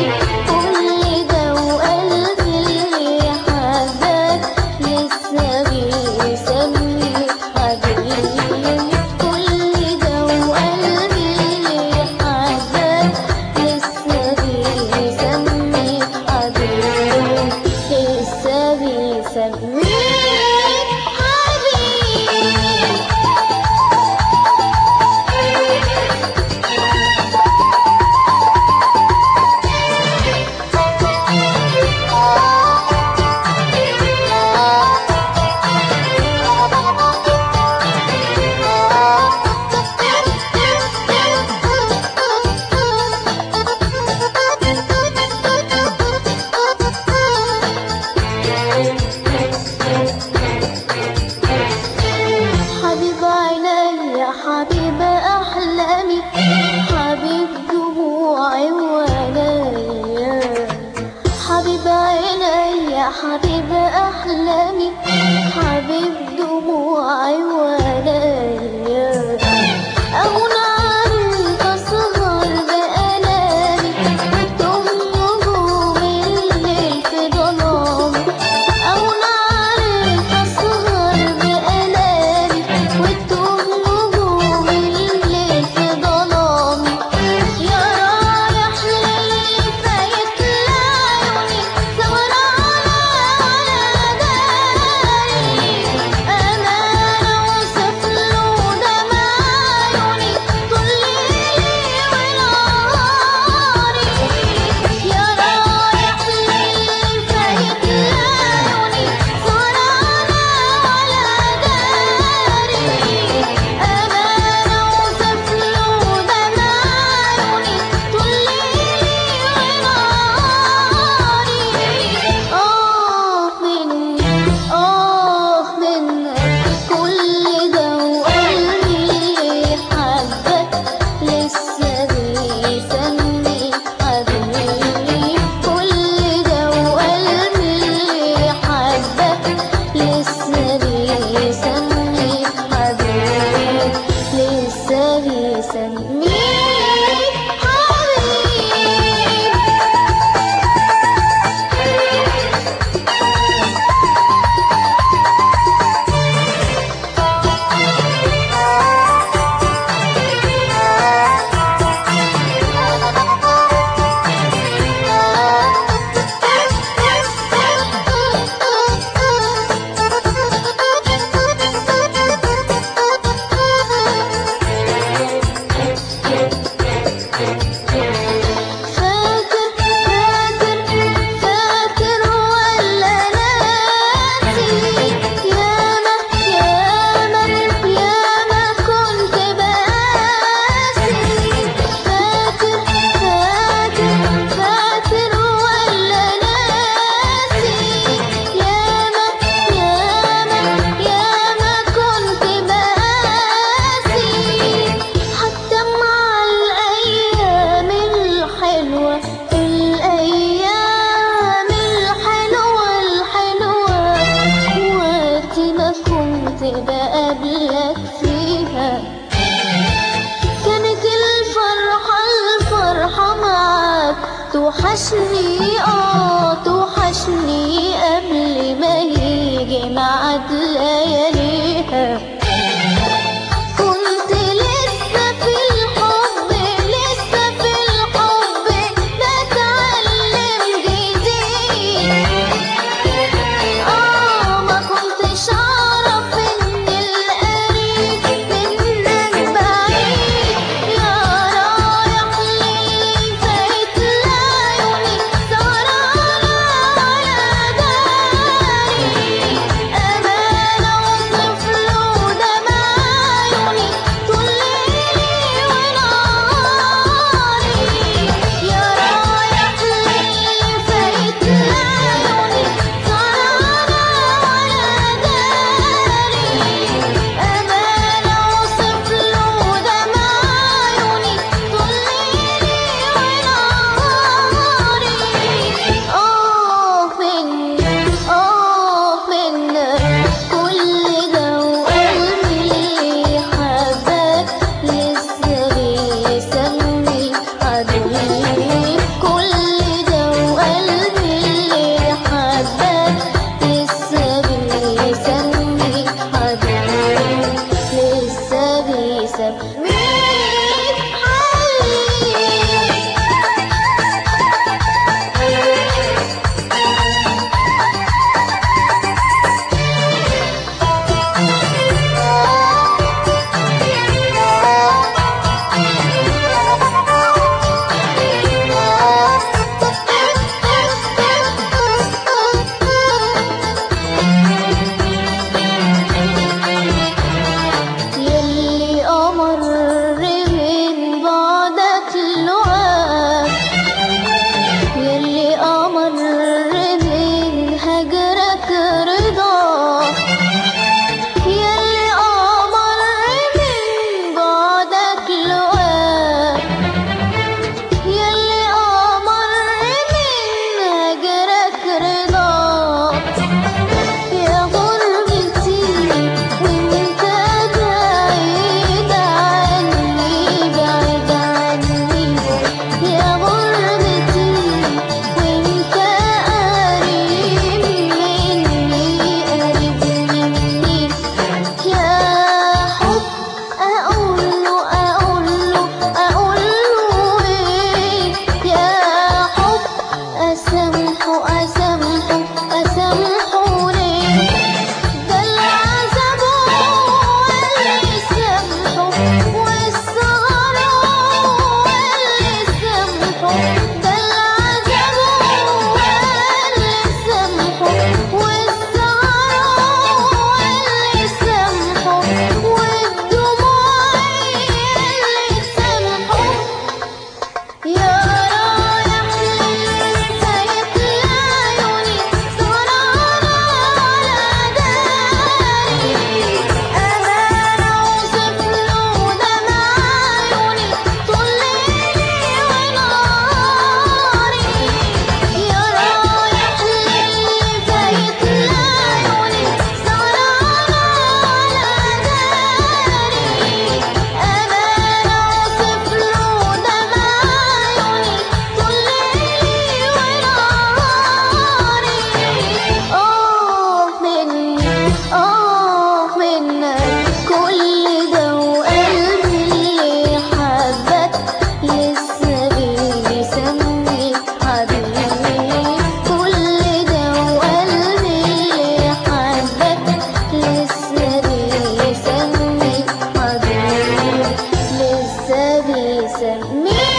حبيب أحلامي، حبيب دموعي وعينيا، حبيب عيني، حبيب أحلامي، حبيب دموعي وعينيا. أهون عنك أسهر بآلامي وتوه نجوم الليل في ظلامي. أهون عنك أسهر بآلامي وتوه نجوم الليل في ظلامي. يا رايح للي فايت لعيوني سهرانة على داري، أمانة وسفلونة مع عيوني طول ليلي ونهاري. يا رايح للي فايت لعيوني سهرانة على داري، أمانة وسفلونة مع عيوني طول ليلي ونهاري. منك كل ده وقلبي حبك لسه بيسمي حبيبي. كل ده وقلبي حبك لسه بيسمي حبيبي، لسه بيسمي حبيبي. فاكر ولا ناسي؟ ياما ياما ياما كنت بقاسي. فاكر ولا ناسي؟ ياما ياما كنت بقاسي. حتى مع الأيام الحلوة، الأيام الحلوة وقت ما كنت بقابلك فيها كانت الفرحة معاك توحشني، توحشني قبل ما يجي ميعاد لياليها. كنت لسه في الحب بتعلم جديد. ما كنتش أعرف إن القريب منك بعيد. يا رايح للي فايت لعيوني سهرانة على داري، أمانة وسفلونة أسامحه أسامحه أسامحه ليه؟ ده العذاب هو اللي سامحه والسهر هو اللي سامحه. ده العذاب هو اللي سامحه والسهر هو اللي سامحه والدموع هي اللي تسامحه. يا رايح للي فايت لعيوني سهرانة على داري، أمانة أوصف له دمع عيوني طول ليلي ونهاري. يا رايح للي فايت لعيوني سهرانة على داري، أمانة أوصف له دمع عيوني طول ليلي ونهاري. منك كل ده وقلبي اللي حبك لسه بيسميك حبيبي. كل ده وقلبي اللي حبك لسه بيسميك حبيبي، لسه بيسميك